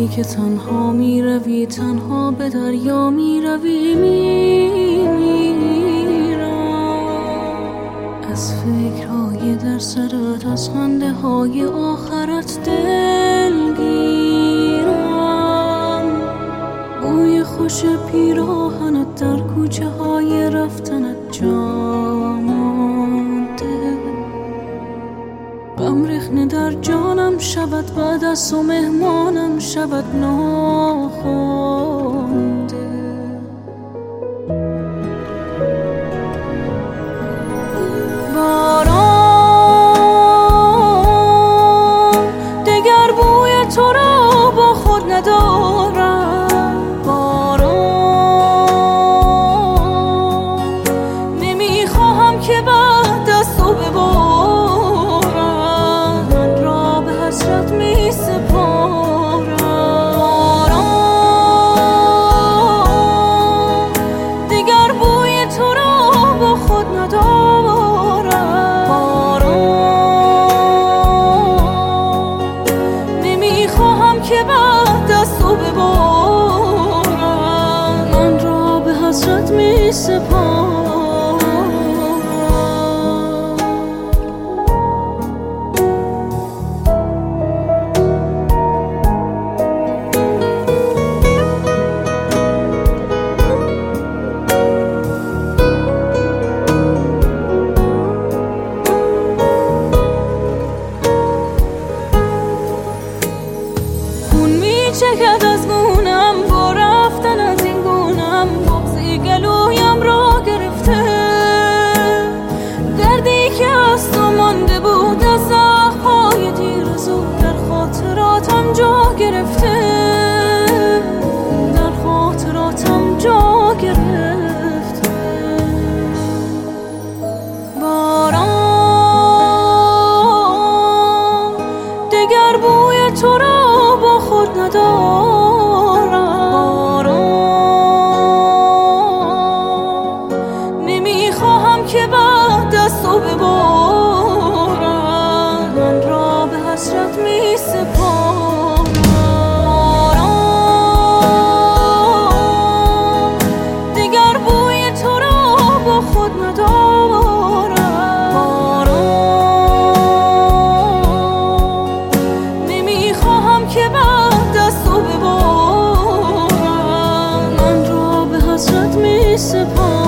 وقتی که تنها می روی، تنها به دریا می روی، میرم از فکرهای در سرت، از خنده های آخرت دلگیرم. بوی خوش پیراهنت در کوچه های رفتنت جا مانده. غم رخنه در جانم شود، بعد از تو مهمانم شود ناخوانده. باران دگر بوی تو را با خود ندارم. باران نمیخواهم که بعد از تو ببارم، من را به حسرت می سپارم. باران دگر بوی تو را با خود ندارم. باران نمیخواهم که بعد از تو ببارم، من را به حسرت می سپارم. چقدر از گونم با رفتن از این گونم، بغضی گلویم را گرفته. دردی که از تو مانده بود از زخم‌های دیر زود، در خاطراتم جا گرفته، در خاطراتم جا گرفته. باران دگر بوی تو را با خود ندارم. باران نمیخواهم که بعد از تو ببارم، من را به حسرت می سپارم. باران دگر بوی تو را با خود ندارم. باران نمیخواهم که بعد از تو ببارم، من را به حسرت می سپارم.